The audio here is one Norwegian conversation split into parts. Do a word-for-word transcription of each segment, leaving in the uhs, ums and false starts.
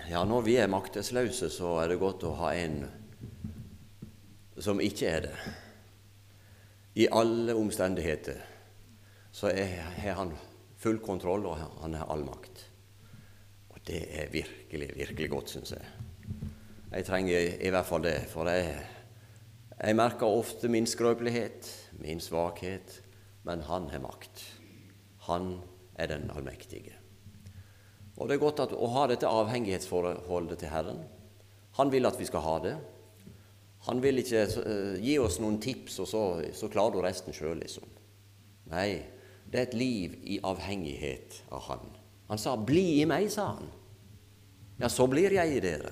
Ja, når vi er maktesløse, så er det godt å ha en som ikke er det. I alle omstendigheter så har han full kontroll, og han har all makt. Og det er virkelig, virkelig godt, synes jeg. Jeg trenger i hvert fall det, for jeg, jeg merker ofte min skrøpelighet, min svakhet, men han har makt. Han er den allmektige. Og det er godt at, å ha dette avhengighetsforholdet til Herren. Han vil at vi skal ha det. Han vil ikke uh, gi oss noen tips, og så, så klarer du resten selv, liksom. Nei, det er et liv i avhengighet av Han. Han sa, bli i meg, sa han. Ja, så blir jeg i dere.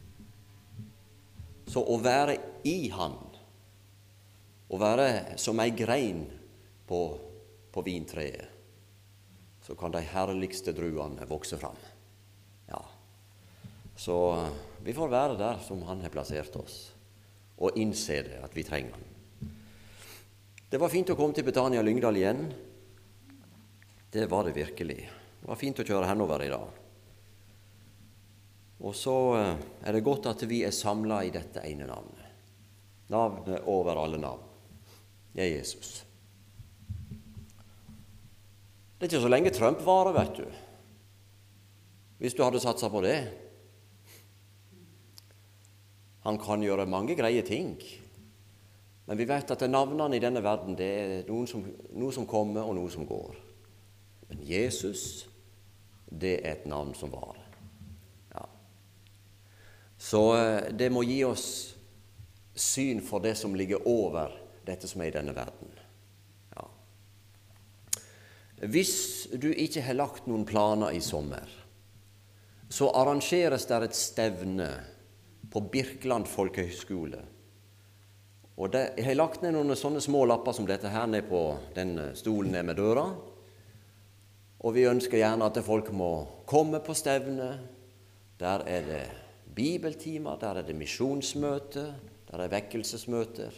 Så å være i Han, å være som ei grein på, på vintreet, så kan de herligste druene vokse fram. Ja, så vi får være der som Han har plassert oss, og innse det, at vi trenger Han. Det var fint å komme til Betania Lyngdal igjen. Det var det virkelig. Det var fint å kjøre henover i dag. Og så er det godt at vi er samlet i dette ene navnet. Navnet over alle navn. Det er Jesus. Det er ikke så lenge Trump varer, vet du. Hvis du hadde satset på det. Han kan gjøre mange greie ting, men vi vet at navnene i denne verden, det er noen som, noe som kommer og noe som går. Men Jesus, det er et navn som varer. Ja. Så det må gi oss syn for det som ligger over dette som er i denne verden. Ja. Hvis du ikke har lagt noen planer i sommer, så arrangeres der et stevne på Birkeland Folkehøgskole. Og det, jeg har lagt ned noen sånne små lapper som dette her ned på den stolen ned med døra. Og vi ønsker gjerne at folk må komme på stevne. Der er det bibeltimer, der er det misjonsmøter, der er vekkelsesmøter.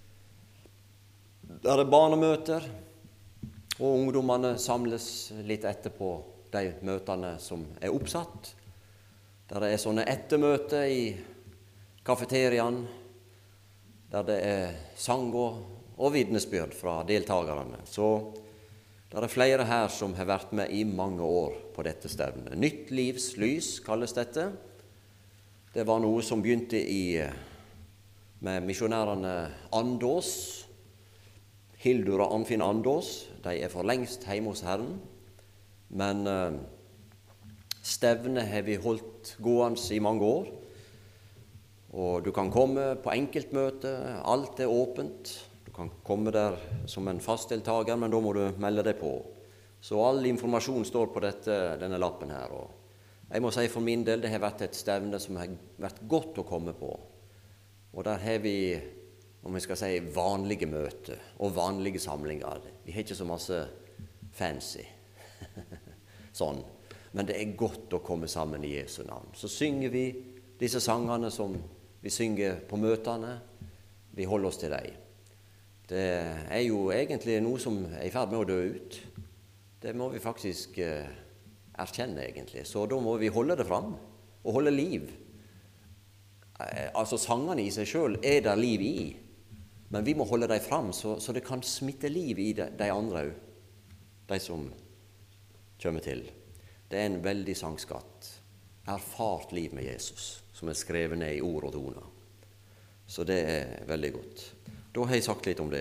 Der er barnemøter, og ungdommene samles litt etterpå de møtene som er oppsatt. Der er sånne ettermøter i kafeteriaen, der det er sang og, og vitnesbyrd fra deltakerne. Så det er flere her som har vært med i mange år på dette stevnet. Nytt livs lys kalles dette. Det var noe som begynte i, med misjonærene Andås, Hildur og Anfinn Andås. De er for lengst hjemme hos Herren, men uh, stevnet har vi holdt gående i mange år. Og du kan komme på enkeltmøte, alt er åpent. Du kan komme der som en fastdeltager, men da må du melde deg på. Så all informasjon står på dette, denne lappen her. Og jeg må si for min del, det har vært et stevne som har vært godt å komme på. Og der har vi, om vi skal si, vanlige møter og vanlige samlinger. Vi har ikke så masse fancy, sånn. Men det er godt å komme sammen i Jesu navn. Så synger vi disse sangene som vi synger på møtene. Vi holder oss til dem. Det er jo egentlig noe som er i ferd med å dø ut. Det må vi faktisk eh, erkjenne egentlig. Så da må vi holde det fram og holde liv. Eh, altså sangene i seg selv er der liv i, men vi må holde dem fram så, så det kan smitte liv i de, de andre, de som kommer til. Det er en veldig sangskatt. Erfart liv med Jesus, som er skrevet ned i ord og toner. Så det er veldig godt. Da har jeg sagt litt om det.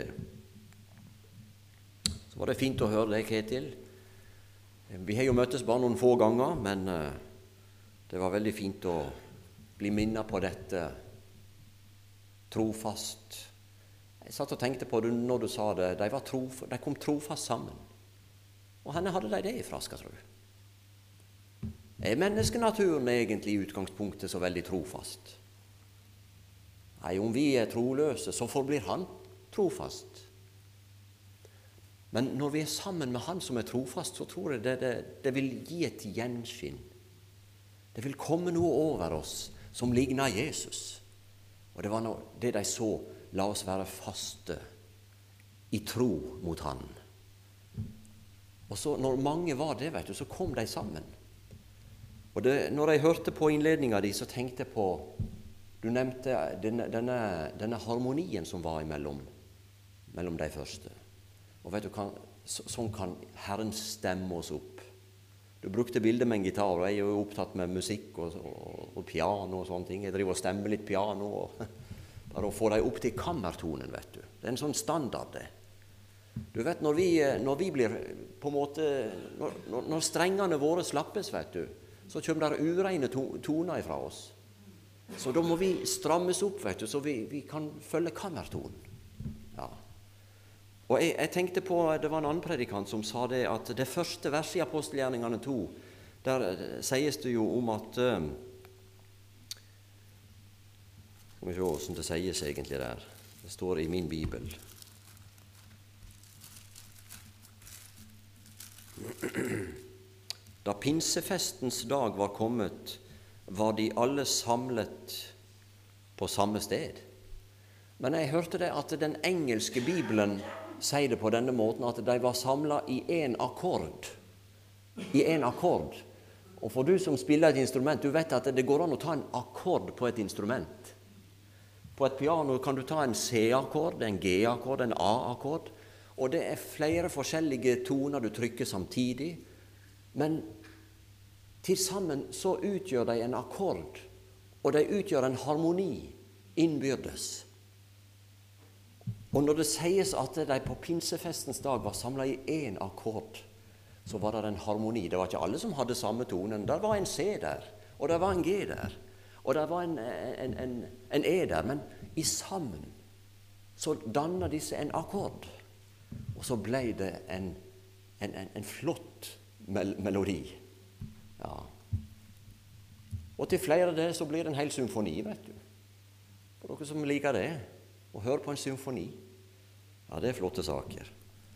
Så var det fint å høre deg, Ketil. Vi har jo møttes bare noen få ganger, men det var veldig fint å bli minnet på dette trofast. Jeg satt og tenkte på det når du sa det. De, var trof, de kom trofast sammen. Og henne hadde de det ifra, skal jeg tro. Er menneskenaturen egentlig i utgangspunktet så veldig trofast? Nei, om vi er troløse, så forblir han trofast. Men når vi er sammen med han som er trofast, så tror jeg det, det, det vil gi et gjenskinn. Det vil komme noe over oss som ligner Jesus. Og det var noe, det de så, la oss være faste i tro mot han. Og så når mange var det, vet du, så kom de sammen. Og det, når jeg hørte på innledningen din, så tenkte jeg på, du nevnte denne, denne, denne harmonien som var imellom mellom de første. Og vet du, kan, så, sånn kan Herren stemme oss opp. Du brukte bildet med en gitar, og jeg er jo opptatt med musikk og, og, og piano og sånne ting. Jeg driver og stemmer litt piano, og bare å få dem opp til kammertonen, vet du. Det er en sånn standard, det. Du vet, når vi, når vi blir på en måte, når, når strengene våre slappes, vet du, så kommer det ureine to, toner fra oss. Så da må vi strammes opp, vet du, så vi, vi kan følge kammertonen. Ja. Og jeg, jeg tenkte på, det var en annen predikant som sa det, at det første verset i Apostelgjerningene to, der sies det jo om at um, Skal vi se hvordan det sies egentlig der. Det står i min bibel. Da pinsefestens dag var kommet, var de alle samlet på samme sted. Men jeg hørte det at den engelske bibelen sier det på denne måten, at de var samlet i en akkord. I en akkord. Og for du som spiller et instrument, du vet at det går an å ta en akkord på et instrument. På et piano kan du ta en C-akkord, en G-akkord, en A-akkord, og det er flere forskjellige toner du trykker samtidig, men til sammen så utgjør de en akkord, og de utgjør en harmoni innbyrdes. Og når det sies at de på pinsefestens dag var samlet i en akkord, så var det en harmoni. Det var ikke alle som hadde samme tonen. Der var en C der, og der var en G der, og der var en, en, en, en E der, men i sammen så dannet disse en akkord, og så ble det en, en, en, en flott mel melodi. Ja. Og til flere av det så blir det en hel symfoni, vet du. For dere som liker det, å høre på en symfoni. Ja, det er flotte saker.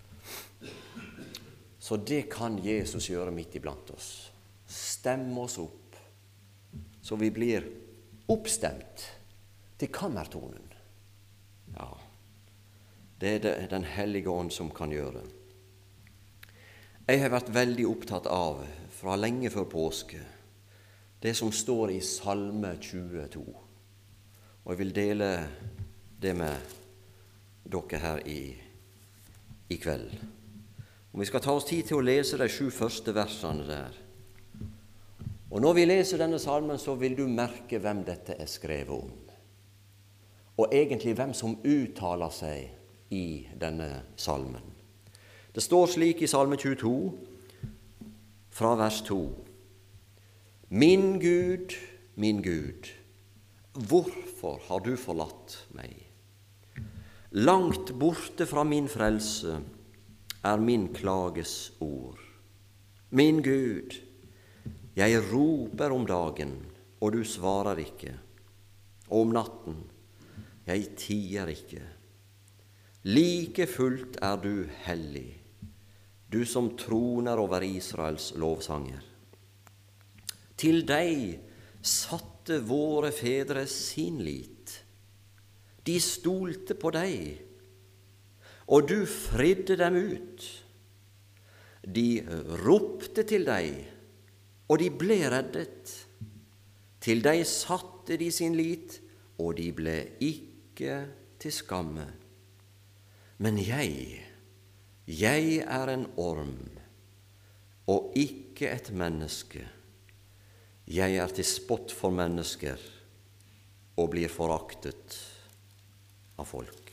Så det kan Jesus gjøre midt iblant oss. Stemme oss opp, så vi blir oppstemt til kammertonen. Ja, det er det Den hellige ånd som kan gjøre. Jeg har vært veldig opptatt av, fra lenge før påske, det som står i Salme tjueto. Og jeg vil dele det med dere her i, i kveld. Og vi skal ta oss tid til å lese de sju første versene der. Og når vi leser denne salmen, så vil du merke hvem dette er skrevet om. Og egentlig hvem som uttaler seg i denne salmen. Det står slik i Salme tjueto, fra vers to. Min Gud, min Gud, hvorfor har du forlatt meg? Langt borte fra min frelse er min klages ord. Min Gud, jeg roper om dagen, og du svarer ikke. Og om natten, jeg tier ikke. Like fullt er du hellig, du som troner over Israels lovsanger. Til deg satte våre fedre sin lit. De stolte på deg, og du fridde dem ut. De ropte til deg, og de ble reddet. Til deg satte de sin lit, og de ble ikke til skamme. Men jeg, jeg er en orm, og ikke et menneske. Jeg er til spott for mennesker, og blir foraktet av folk.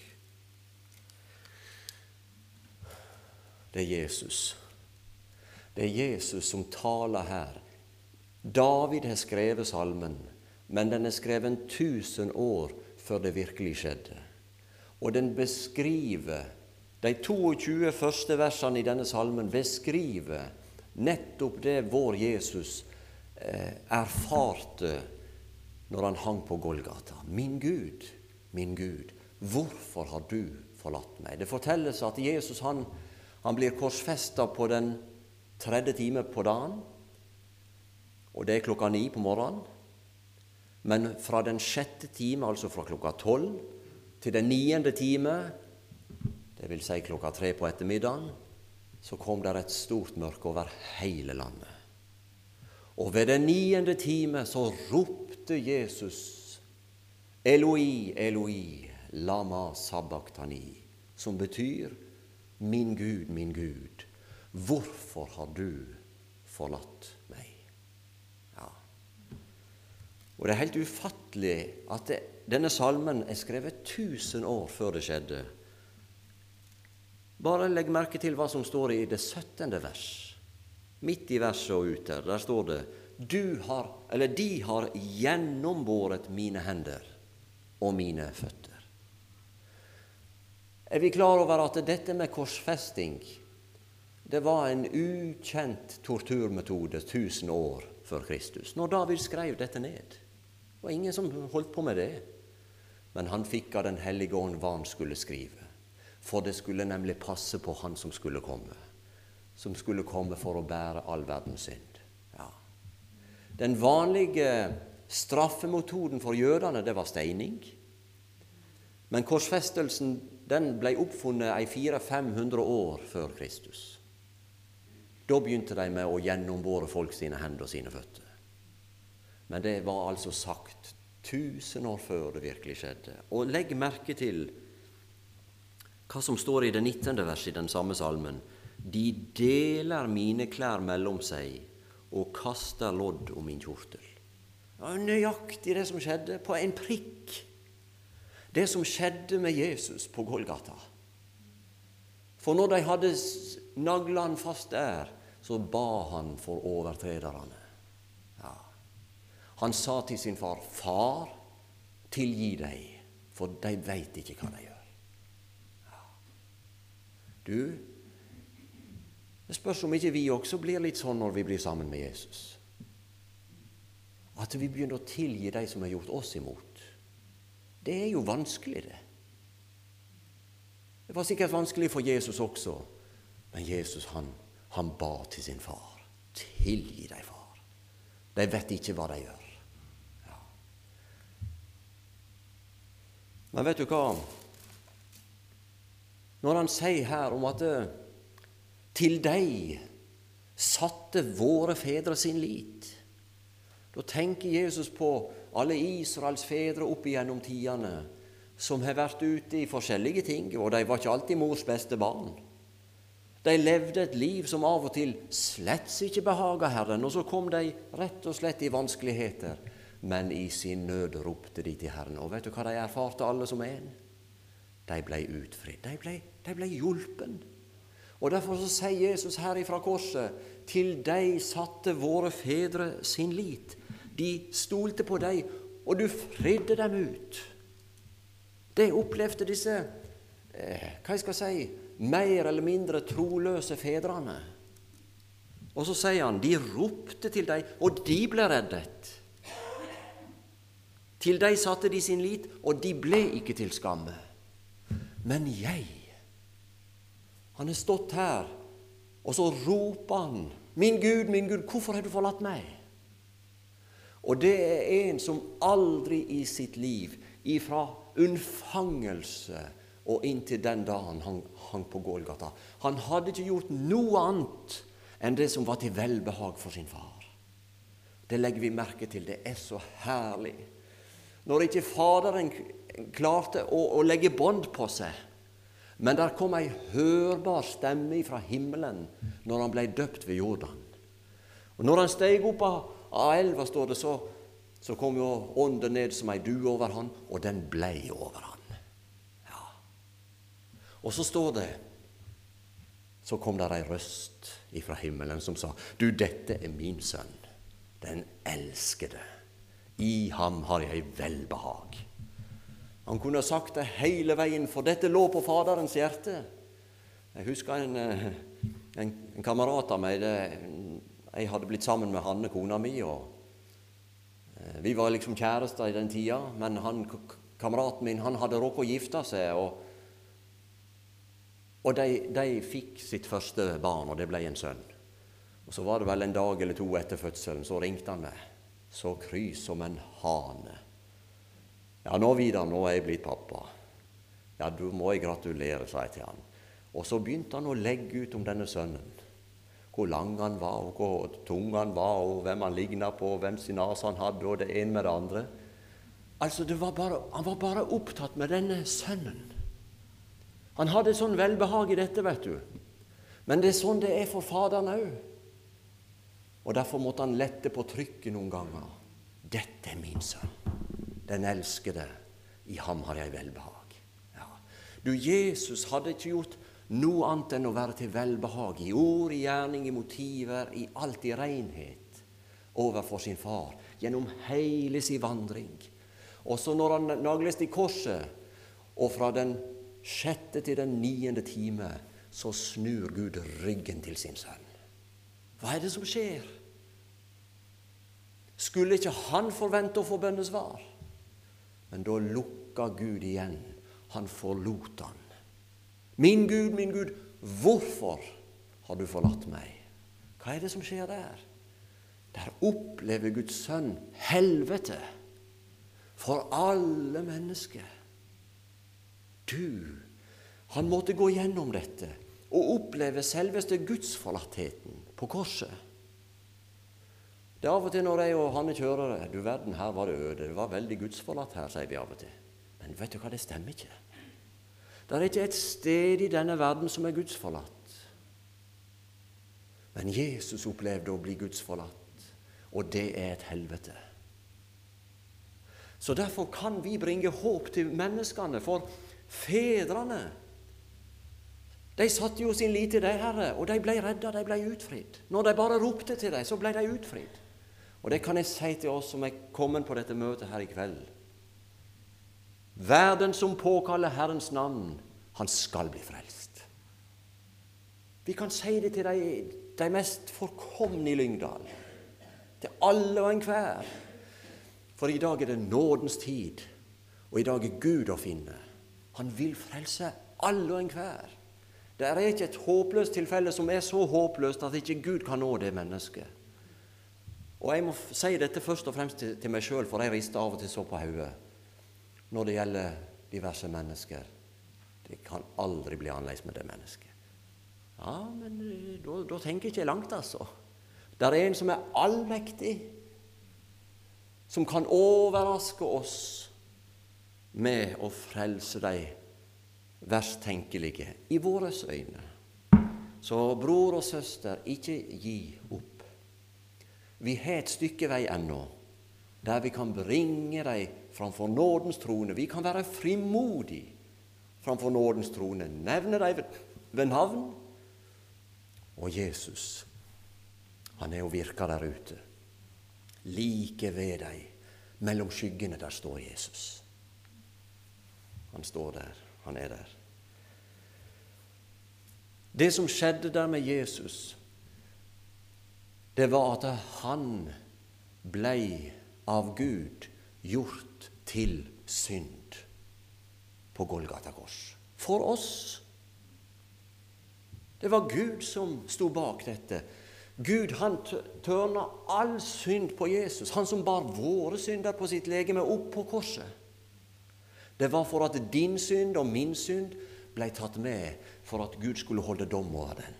Det er Jesus. Det er Jesus som taler her. David har skrevet salmen, men den er skrevet tusen år før det virkelig skjedde. Og den beskriver, de tjueto første versene i denne salmen beskriver nettopp det vår Jesus eh, erfarte når han hang på Golgata. Min Gud, min Gud, hvorfor har du forlatt meg? Det fortelles at Jesus han, han blir korsfestet på den tredje time på dagen, og det er klokka ni på morgenen. Men fra den sjette time, altså fra klokka tolv, til den niende time, det vil si klokka tre på ettermiddagen, så kom der et stort mørke over hele landet. Og ved den niende time så ropte Jesus, Eloi, Eloi, lama sabachthani, som betyr, min Gud, min Gud, hvorfor har du forlatt meg? Ja. Og det er helt ufattelig at det, denne salmen er skrevet tusen år før det skjedde. Bare legg merke til hva som står i det syttende vers. Midt i verset og ut der, der står det, du har, eller de har gjennombåret mine hender og mine føtter. Er vi klar over at dette med korsfesting, det var en ukjent torturmetode tusen år før Kristus, når David skrev dette ned? Det var ingen som holdt på med det. Men han fikk av den hellige ånd hva han skulle skrive, for det skulle nemlig passe på han som skulle komme, som skulle komme for å bære all verdens synd. Ja. Den vanlige straffemetoden for jødene, det var steining. Men korsfestelsen, den ble oppfunnet i fire-fem hundre år før Kristus. Da begynte de med å gjennombåre folk sine hender og sine føtter. Men det var altså sagt tusen år før det virkelig skjedde. Og legg merke til hva som står i det nittende verset i den samme salmen. De deler mine klær mellom seg og kaster lodd om min kjortel. Det var nøyaktig det som skjedde, på en prikk. Det som skjedde med Jesus på Golgata. For når de hadde naglet han fast der, så ba han for overtrederne. Ja. Han sa til sin far, far, tilgi deg, for de vet ikke hva de gjør. Ja. Du, det spørs om ikke vi også blir litt sånn når vi blir sammen med Jesus. At vi begynner å tilgi de som har gjort oss imot. Det er jo vanskelig, det. Det var sikkert vanskelig for Jesus også, men Jesus, han, han ba til sin far. Tilgi deg, far. De vet ikke hva de gjør. Ja. Men vet du hva? Når han sier her om at til deg satte våre fedre sin lit, da tenker Jesus på alle Israels fedre opp igjennom tidene som har vært ute i forskjellige ting, og de var ikke alltid mors beste barn. De levde et liv som av og til slett ikke behaget Herren, og så kom de rett og slett i vanskeligheter. Men i sin nød ropte de til Herren, og vet du hva de erfarte alle som en? De ble utfridd, de ble, de ble hjulpen. Og derfor så sier Jesus her ifra korset, til deg satte våre fedre sin lit. De stolte på deg, og du fridde dem ut. Det opplevde disse, eh, hva jeg skal si, mer eller mindre troløse fedrene. Og så sier han, de ropte til deg, og de ble reddet. Til deg satte de sin lit, og de ble ikke til skamme. Men jeg, han er stått her, og så roper han, min Gud, min Gud, hvorfor har du forlatt meg? Og det er en som aldri i sitt liv, ifra unnfangelse og inntil den dagen han hang på Golgata, han hadde ikke gjort noe annet enn det som var til velbehag for sin far. Det legger vi merke til, det er så herlig. Når ikke faderen klarte å, å legge bånd på seg, men der kom ei hørbar stemme fra himmelen når han ble døpt ved Jordan. Og når han steg opp av Av elva, står det, så, så kom jo ånden ned som ei due over han, og den blei over han. Ja. Og så står det, så kom der ei røst ifra himmelen som sa, du, dette er min sønn, den elskede. I ham har jeg velbehag. Han kunne ha sagt det hele veien, for dette lå på faderens hjerte. Jeg husker en, en, en kamerat av meg, det jeg hadde blitt sammen med Hanne, kona mi, og eh, vi var liksom kjærester i den tida, men han, kameraten min, han hadde råk å gifte seg, og, og de, de fikk sitt første barn, og det ble en sønn. Og så var det vel en dag eller to etter fødselen, så ringte han meg, så kry som en hane. Ja, nå Vidar, nå er jeg blitt pappa. Ja, du må jeg gratulere, sa jeg til han. Og så begynte han å legge ut om denne sønnen. hvor lang han var, og hvor tung han var, og hvem han lignet på, og hvem sin nase han hadde, og det ene med det andre. Altså, det var bare, han var bare opptatt med denne sønnen. Han hadde sånn velbehag i dette, vet du. Men det er sånn det er for faderen også. Og derfor måtte han lette på trykket noen ganger. Dette er min sønn, den elskede, i ham har jeg velbehag. Ja. Du, Jesus hadde ikke gjort noe annet enn å være til velbehag i ord, i gjerning, i motiver, i alt i renhet overfor sin far, gjennom hele sin vandring. Og så når han nagles i korset, og fra den sjette til den niende time, så snur Gud ryggen til sin sønn. Hva er det som skjer? Skulle ikke han forvente å få bønnesvar? Men da lukka Gud igjen. Han forlot han. Min Gud, min Gud, hvorfor har du forlatt meg? Hva er det som skjer der? Der opplever Guds sønn helvete for alle mennesker. Du, han måtte gå gjennom dette og oppleve selveste gudsforlattheten på korset. Det er av og til når jeg og Hanne kjører det, du verden, her var det øde, det var veldig gudsforlatt her, sier vi av og til. Men vet du hva, det stemmer ikke. Det er ikke et sted i denne verden som er gudsforlatt. Men Jesus opplevde å bli gudsforlatt, og det er et helvete. Så derfor kan vi bringe håp til menneskene, for fedrene, de satte jo sin lit til deg, Herre, og de ble redda, de ble utfridd. Når de bare ropte til deg, så ble de utfridd. Og det kan jeg si til oss som er kommet på dette møtet her i kveld. Verden som påkaller Herrens navn, han skal bli frelst. Vi kan si det til de, de mest forkomne i Lyngdal, til alle og enhver. For i dag er det nådens tid, og i dag er Gud å finne. Han vil frelse alle og enhver. Det er ikke et håpløst tilfelle som er så håpløst at ikke Gud kan nå det mennesket. Og jeg må si dette først og fremst til, til meg selv, for jeg rister av og til så på hodet når det gjelder diverse mennesker. Det kan aldri bli annerledes med det mennesket. Ja, men da, da tenker jeg ikke langt, altså. Det er en som er allmektig, som kan overraske oss med å frelse de verst tenkelige i våres øyne. Så bror og søster, ikke gi opp. Vi har et stykke vei ennå, der vi kan bringe deg framfor nådens trone. Vi kan være frimodige framfor nådens trone, nevne deg ved navn. Og Jesus, han er jo virka der ute. Like ved deg, mellom skyggene, der står Jesus. Han står der, han er der. Det som skjedde der med Jesus, det var at han blei av Gud gjort til synd på Golgata kors. For oss. Det var Gud som sto bak dette. Gud, han tørna all synd på Jesus. Han som bar våre synder på sitt legeme opp på korset. Det var for at din synd og min synd ble tatt med, for at Gud skulle holde dom over den.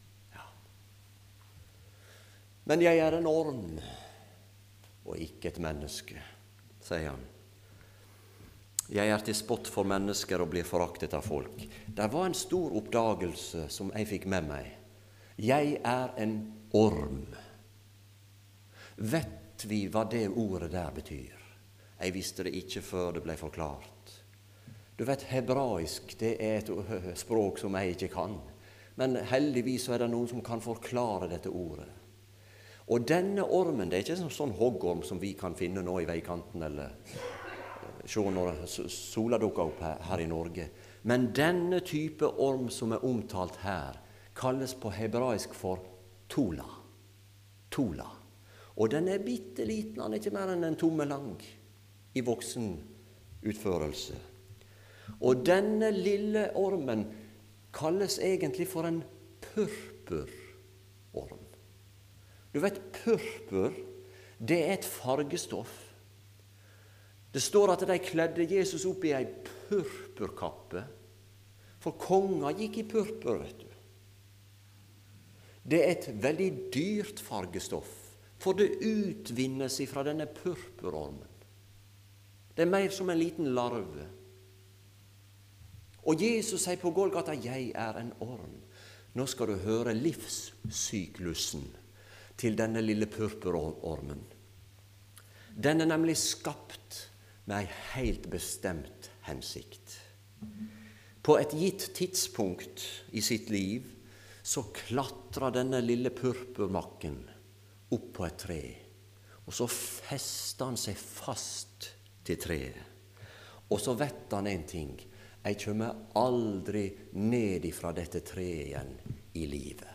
Men jeg er en orm, og ikke et menneske, sier han. Jeg er til spott for mennesker og blir foraktet av folk. Det var en stor oppdagelse som jeg fikk med meg. Jeg er en orm. Vet vi hva det ordet der betyr? Jeg visste det ikke før det ble forklart. Du vet, hebraisk, det er et språk som jeg ikke kan. Men heldigvis er det noen som kan forklare dette ordet. Og denne ormen, det er ikke en sånn hoggorm som vi kan finne nå i veikanten, eller se når sola dukker opp her, her i Norge. Men denne type orm som er omtalt her, kalles på hebraisk for tola. Tola. Og den er bitteliten, han er ikke mer enn en tomme lang i voksen utførelse. Og denne lille ormen kalles egentlig for en purpurorm. Du vet, purpur, det er et fargestoff. Det står at de kledde Jesus opp i ei purpurkappe, for konger gikk i purpur, vet du. Det er et veldig dyrt fargestoff, for det utvinnes ifra denne purpurormen. Det er mer som en liten larve. Og Jesus sier på Golgata, jeg er en orm. Nå skal du høre livssyklusen til denne lille purpurormen. Den er nemlig skapt med en helt bestemt hensikt. På et gitt tidspunkt i sitt liv så klatrer denne lille purpurmakken opp på et tre, og så fester han seg fast til treet. Og så vet han en ting, jeg kommer aldri ned ifra dette treet igjen i livet.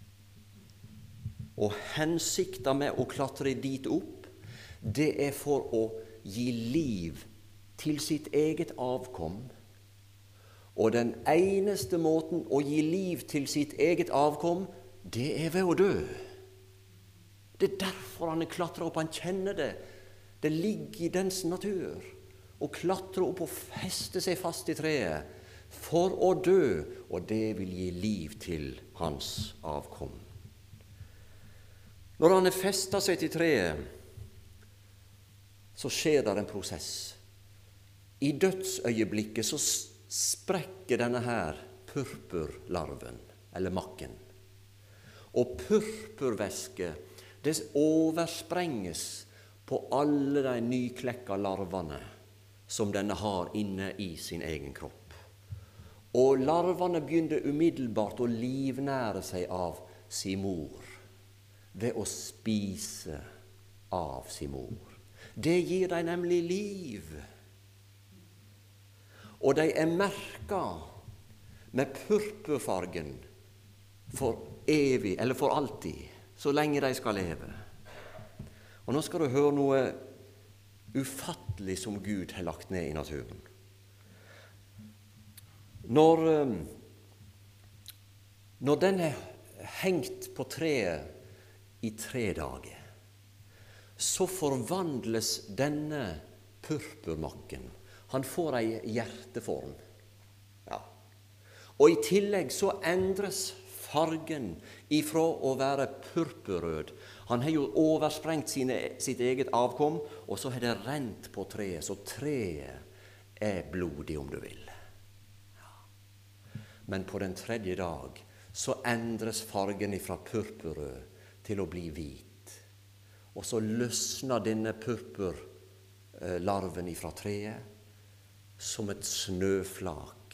Og hensikten med å klatre dit opp, det er for å gi liv til sitt eget avkom. Og den eneste måten å gi liv til sitt eget avkom, det er ved å dø. Det er derfor han klatrer opp, han kjenner det. Det ligger i dens natur. Å klatre opp og feste seg fast i treet for å dø, og det vil gi liv til hans avkom. Når han er festet seg til treet, så skjer det en prosess. I dødsøyeblikket så sprekker denne her purpurlarven, eller makken. Og purpurvæske, det oversprenges på alle de nyklekka larvene som denne har inne i sin egen kropp. Og larvene begynner umiddelbart å livnære seg av sin mor, ved å spise av sin mor. Det gir dem nemlig liv. Og de er merket med purpurfargen for evig, eller for alltid, så lenge de skal leve. Og nå skal du høre noe ufattelig som Gud har lagt ned i naturen. Når, når den er hengt på treet i tre dager, så forvandles denne purpurmakken. Han får ei hjerteform. Ja. Og i tillegg så endres fargen ifra å være purpurrød. Han har jo oversprengt sine, sitt eget avkom, og så har det rent på treet, så treet er blodig, om du vil. Ja. Men på den tredje dag så endres fargen ifra purpurrød til å bli hvit. Og så løsner denne purpurlarven ifra treet som et snøflak.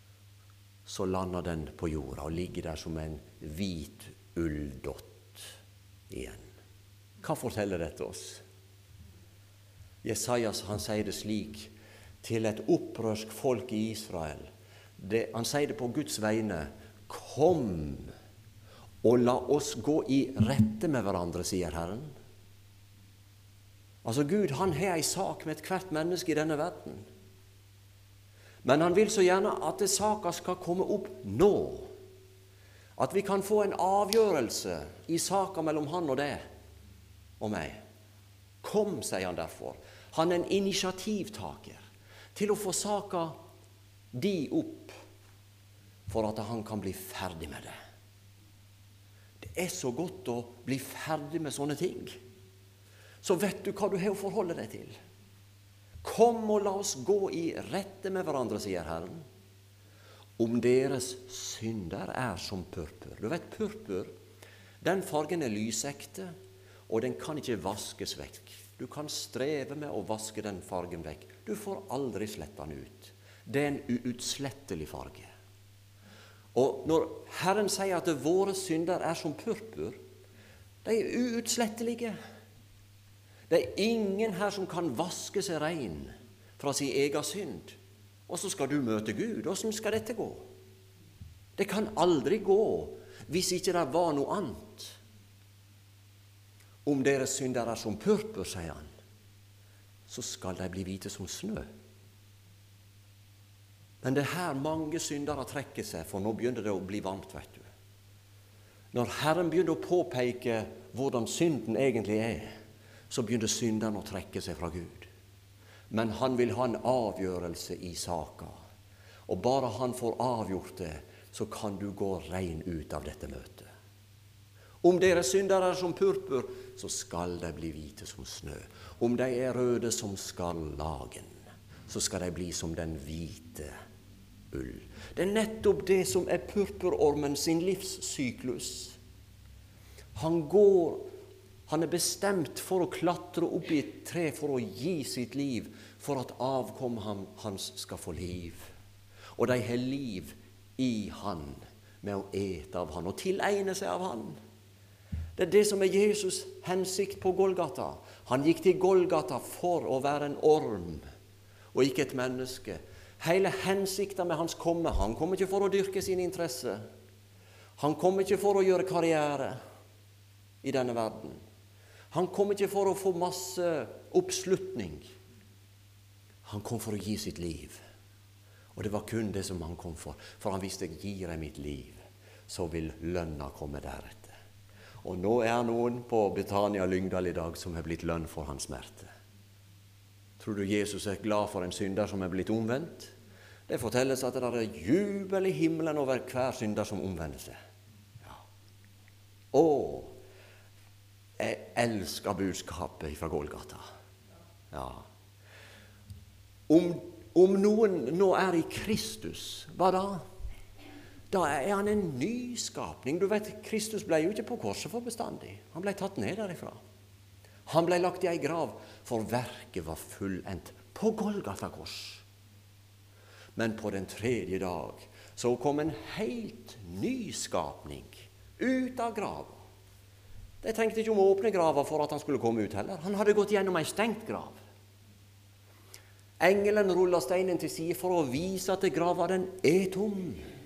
Så lander den på jorda og ligger der som en hvit ulldott igjen. Hva forteller dette oss? Jesajas, han sier det slik til et opprørsk folk i Israel. Det, han sier det på Guds vegne. Kom og la oss gå i rette med hverandre, sier Herren. Altså Gud, han har en sak med et hvert menneske i denne verden. Men han vil så gjerne at det saken skal komme opp nå. At vi kan få en avgjørelse i saken mellom han og deg og meg. Kom, sier han derfor. Han er en initiativtaker til å få saken de opp for at han kan bli ferdig med det. Det er så godt å bli ferdig med sånne ting. Så vet du hva du har å forholde deg til. Kom og la oss gå i rette med hverandre, sier Herren. Om deres synder er som purpur. Du vet, purpur, den fargen er lysekte, og den kan ikke vaskes vekk. Du kan streve med å vaske den fargen vekk. Du får aldri slette den ut. Det er en uutslettelig farge. Og når Herren sier at våre synder er som purpur, de er uutslettelige. Det er ingen her som kan vaske seg rein fra sin egen synd. Og så skal du møte Gud. Hvordan skal dette gå? Det kan aldri gå hvis ikke det var noe annet. Om deres synder er som purpur, sier han, så skal de bli hvite som snø. Men det er her mange syndere trekker seg, for nå begynner det å bli varmt, vet du. Når Herren begynner å påpeke hvordan synden egentlig er, så begynner synderen å trekke seg fra Gud. Men han vil ha en avgjørelse i saken. Og bare han får avgjort det, så kan du gå rein ut av dette møtet. Om deres synder er som purpur, så skal de bli hvite som snø. Om de er røde som skarlagen, så skal de bli som den hvite ull. Det er nettopp det som er purpurormen sin livssyklus. Han går, han er bestemt for å klatre opp i et tre for å gi sitt liv, for at avkom hans skal få liv. Og de har liv i han, med å ete av han og tilegne seg av han. Det er det som er Jesus' hensikt på Golgata. Han gikk til Golgata for å være en orm, og ikke et menneske. Hele hensikten med hans komme, han kom ikke for å dyrke sin interesse. Han kom ikke for å gjøre karriere i denne verden. Han kom ikke for å få masse oppslutning. Han kom for å gi sitt liv. Og det var kun det som han kom for. For han visste, gir jeg mitt liv, så vil lønna komme deretter. Og nå er noen på Betania Lyngdal i dag som har blitt lønn for hans smerte. Tror du Jesus er glad for en synder som er blitt omvendt? Det fortelles at det er jubel i himmelen over hver synder som omvender seg. Ja. Å, jeg elsker budskapet fra Golgata. Ja. Om, om noen nå er i Kristus, hva da? Da er han en nyskapning. Du vet, Kristus ble jo ikke på korset for bestandig. Han ble tatt ned derifra. Han ble lagt i ei grav, for verket var fullendt på Golgata kors. Men på den tredje dag så kom en helt nyskapning ut av grava. De tenkte ikke om å åpne grava for at han skulle komme ut heller. Han hadde gått gjennom ei stengt grav. Engelen rullet steinen til side for å vise at grava den er tom.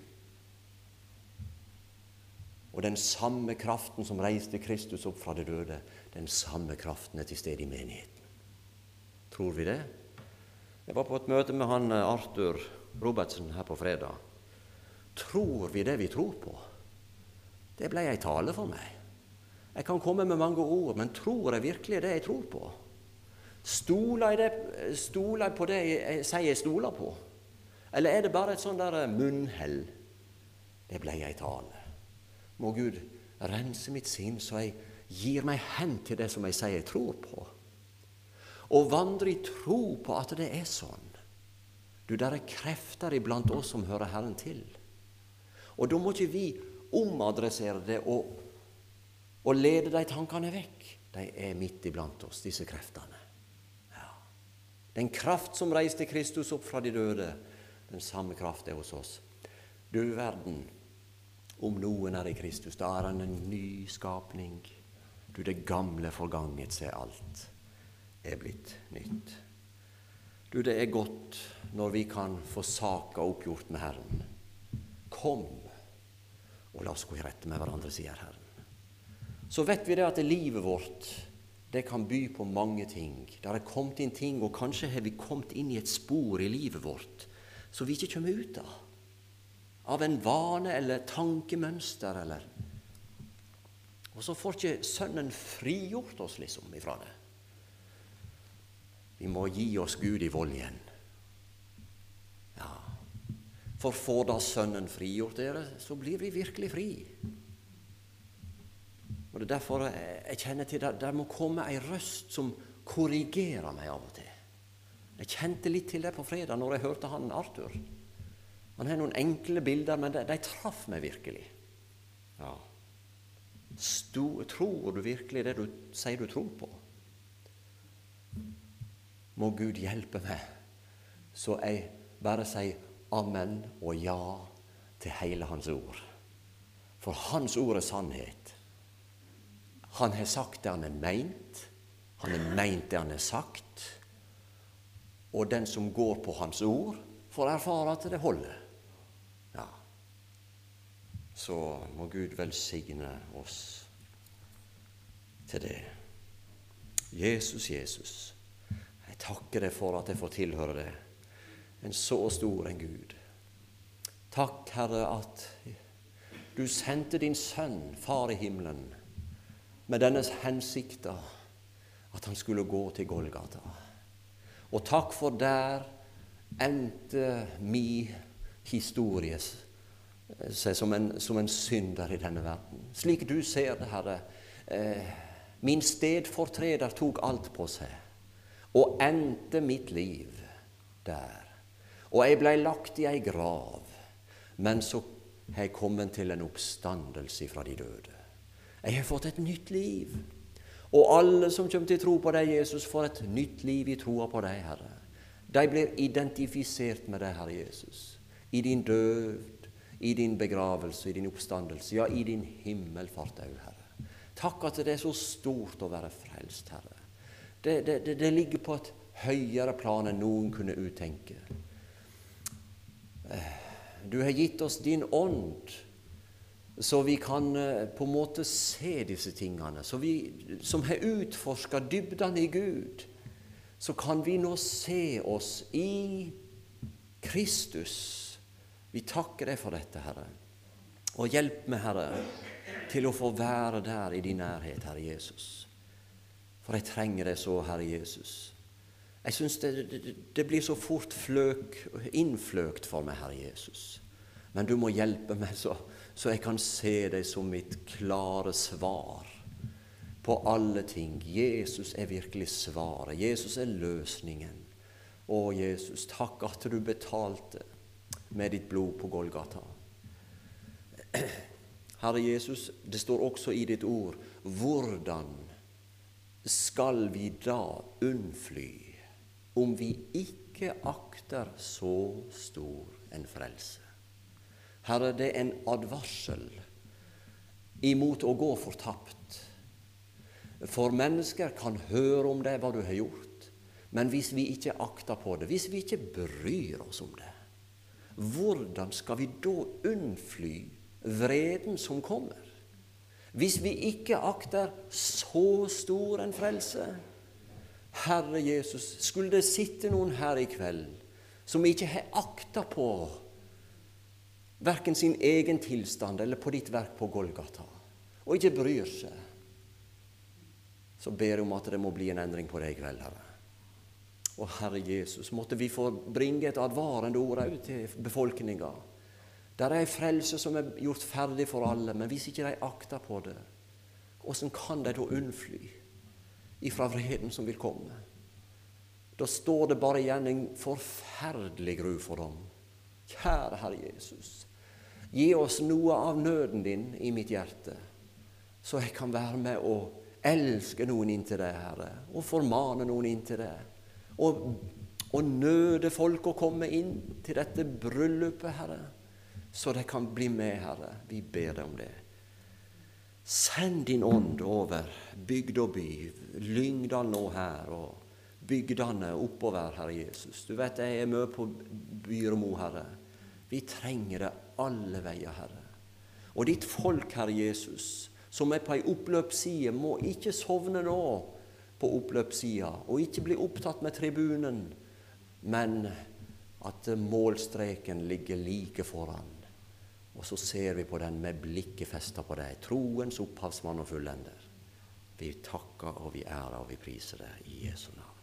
Og den samme kraften som reiste Kristus opp fra det døde, den samme kraften er til stede i menigheten. Tror vi det? Jeg var på et møte med han Arthur Robertsen her på fredag. Tror vi det vi tror på? Det ble ei tale for meg. Jeg kan komme med mange ord, men tror jeg virkelig det jeg tror på? Stoler jeg, det, stoler jeg på det jeg sier jeg stoler på? Eller er det bare et sånn der munnhell? Det ble ei tale. Må Gud rense mitt sinn, så jeg gir meg hen til det som jeg sier jeg tror på. Og vandre i tro på at det er sånn. Du, der er krefter iblant oss som hører Herren til. Og da må ikke vi omadressere det og, og lede de tankene vekk. De er midt iblant oss, disse kreftene. Ja. Den kraft som reiste Kristus opp fra de døde, den samme kraft er hos oss. Du verden, om noen er i Kristus, da er han en ny skapning. Du, det gamle forganget seg, alt er blitt nytt. Du, det er godt når vi kan få saka oppgjort med Herren. Kom, og la oss gå i rette med hverandre, sier Herren. Så vet vi det at det livet vårt, det kan by på mange ting. Der er kommet inn ting, og kanskje har vi kommet inn i et spor i livet vårt, så vi ikke kommer ut av. Av en vane eller tankemønster, eller. Og så får ikke sønnen frigjort oss liksom ifra det. Vi må gi oss Gud i vold igjen. Ja. For får da sønnen frigjort dere, så blir vi virkelig fri. Og det er derfor jeg kjenner til at det må komme en røst som korrigerer meg av og til. Jeg kjente litt til det på fredag når jeg hørte han Arthur. Han har noen enkle bilder, men de, de traff meg virkelig. Ja. Sto, tror du virkelig det du sier du tror på? Må Gud hjelpe meg, så jeg bare sier amen og ja til hele hans ord. For hans ord er sannhet. Han har sagt det han er meint, han har meint det han har sagt, og den som går på hans ord, får erfare at det holder. Ja. Så må Gud velsigne oss til det. Jesus, Jesus, jeg takker deg for at jeg får tilhøre det. En så stor en Gud. Takk, Herre, at du sendte din sønn, far i himmelen, med dennes hensikter, at han skulle gå til Golgata. Og takk for der endte mi histories seg som en, som en synder i denne verden. Slik du ser det, Herre. Eh, min stedfortreder tok alt på seg, og endte mitt liv der. Og jeg ble lagt i ei grav, men så har jeg kommet til en oppstandelse fra de døde. Jeg har fått et nytt liv. Og alle som kommer til tro på deg, Jesus, får et nytt liv i troa på deg, Herre. De blir identifisert med deg, Herre Jesus, i din død, i din begravelse, i din oppstandelse, ja, i din himmelfart òg, Herre. Takk at det er så stort å være frelst, Herre. Det, det, det, det ligger på et høyere plan enn noen kunne uttenke. Du har gitt oss din ånd, så vi kan på en måte se disse tingene. Så vi som har utforsket dybden i Gud, så kan vi nå se oss i Kristus. Vi takker deg for dette, Herre. Og hjelp meg, Herre, til å få være der i din nærhet, Herre Jesus. For jeg trenger det så, Herre Jesus. Jeg synes det, det, det blir så fort fløk, innfløkt for meg, Herre Jesus. Men du må hjelpe meg så, så jeg kan se deg som mitt klare svar på alle ting. Jesus er virkelig svaret. Jesus er løsningen. Å, Jesus, takk at du betalte med ditt blod på Golgata. Herre Jesus, det står også i ditt ord, hvordan skal vi da unnfly om vi ikke akter så stor en frelse? Herre, det er en advarsel imot å gå fortapt. For mennesker kan høre om det, hva du har gjort, men hvis vi ikke akter på det, hvis vi ikke bryr oss om det, hvordan skal vi da unnfly vreden som kommer? Hvis vi ikke akter så stor en frelse? Herre Jesus, skulle det sitte noen her i kveld som ikke har akta på hverken sin egen tilstand eller på ditt verk på Golgata, og ikke bryr seg, så ber jeg om at det må bli en endring på det i kveld, Herre. Og Herre Jesus, måtte vi få bringe et advarende ord ut til befolkningen. Der er en frelse som er gjort ferdig for alle, men hvis ikke de akter på det, hvordan kan de da unnfly ifra vreden som vil komme? Da står det bare igjen en forferdelig gru for dem. Kjære Herre Jesus, gi oss noe av nøden din i mitt hjerte, så jeg kan være med og elske noen inn til deg, Herre, og formane noen inn til deg, og, og nøde folk å komme inn til dette bryllupet, Herre, så de kan bli med, Herre. Vi ber deg om det. Send din ånd over bygd og by, Lyngdal nå her, og bygdene oppover, Herre Jesus. Du vet, jeg er med på Byremo, Herre. Vi trenger det alle veier, Herre. Og ditt folk, Herre Jesus, som er på en oppløpsside, må ikke sovne nå på oppløpssida, og ikke bli opptatt med tribunen, men at målstreken ligger like foran. Og så ser vi på den med blikket festet på deg, troens opphavsmann og fullender. Vi takker og vi ærer og vi priser deg i Jesu navn.